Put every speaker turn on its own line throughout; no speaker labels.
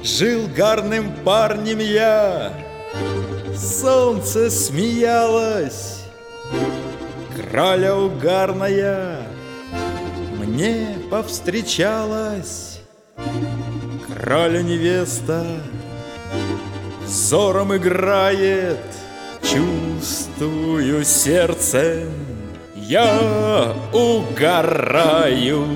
Жил гарным парнем я, солнце смеялось, краля угарная мне повстречалась. Краля невеста взором играет, чувствую сердцем, я угораю.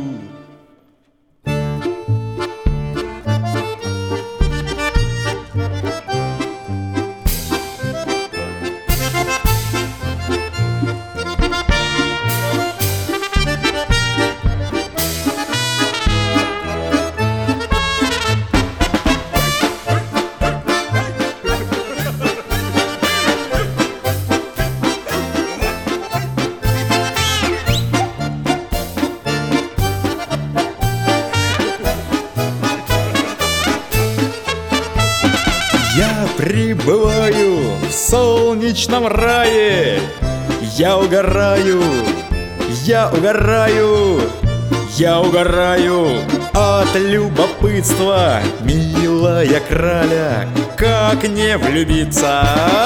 Я пребываю в солнечном рае, я угораю, я угораю, я угораю от любопытства, милая краля, как не влюбиться?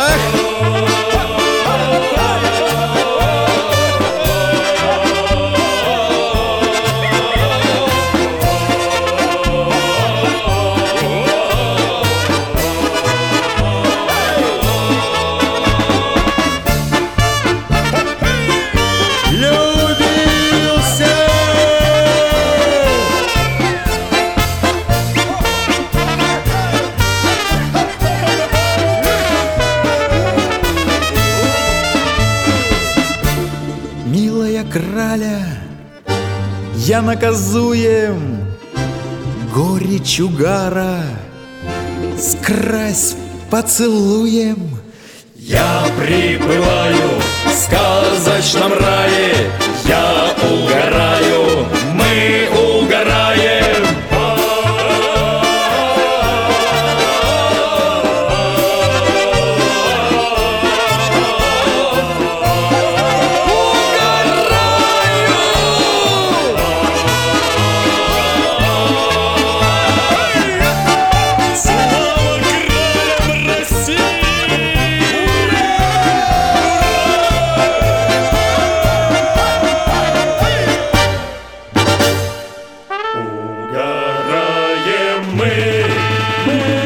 Милая краля, я наказуем горечь угара, скрась поцелуем. Я прибываю в сказочном рае, я угораю, мы угораем.
Мы